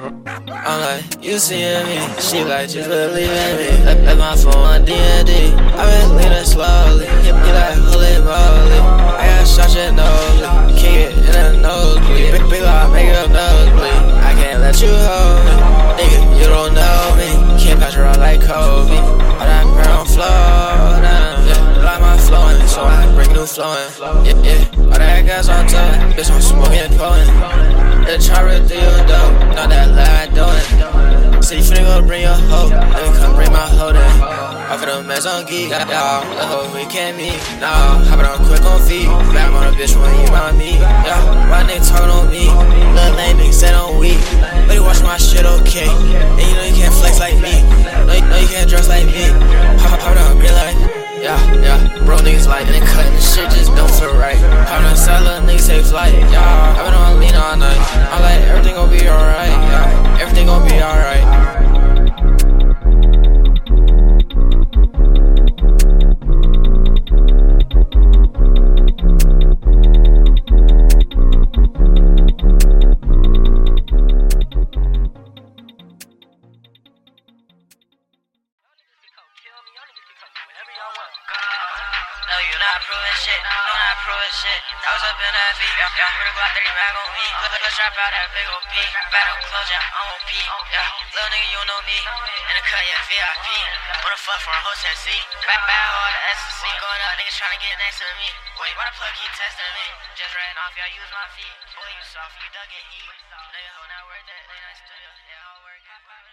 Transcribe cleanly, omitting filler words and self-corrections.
I'm like, you seeing me? She like, just believe in me. Left my phone on D&D. I been leaning slowly. You like, holy moly. I got shots at nosebleed. Can't get in a nosebleed. Big lock, make it up nosebleed. I can't let you hold me. Nigga, you don't know me. Can't pass her out like Kobe. All that brown flow, yeah. Like my flowing, so I bring new flowing. Yeah. All that gas on top, bitch, I'm smoking and pulling. The chopper do you dope, not that lie doing. So you finna go bring your hoe, let me come bring my hoe then. Off of the mess on geek, y'all, the hoe we can't meet. Nah, hoppin' on quick on feet, back on a bitch when you mind me. Yeah, why they talkin' on me? Little lame niggas said I'm weak, but you watch my shit okay. And you know you can't flex like me, no you can't dress like me. Hop on, be like, yeah, bro niggas like, and they cutting the shit just don't feel right. Hop on side, little niggas say flight, yeah. I been on lean all night. I'm like, everything gon' be alright, yeah. Everything gon' be alright. No, you not proving shit. No, not proving shit. I was up in that beat. Yeah, really got 30 mag on me. Let's strap out that big old P. Battle close, yeah, I'm on P. Yeah, little nigga, you know me. In the cut, yeah, VIP. Wanna fuck for a whole Tennessee. Back hard, the SSC. Going up, niggas trying to get next to me. Wait, why the plug keep testing me? Just ran off, y'all use my feet. Boy, you soft, you dug it heat. Nigga, hold not worth that. Late night studio, yeah, all work.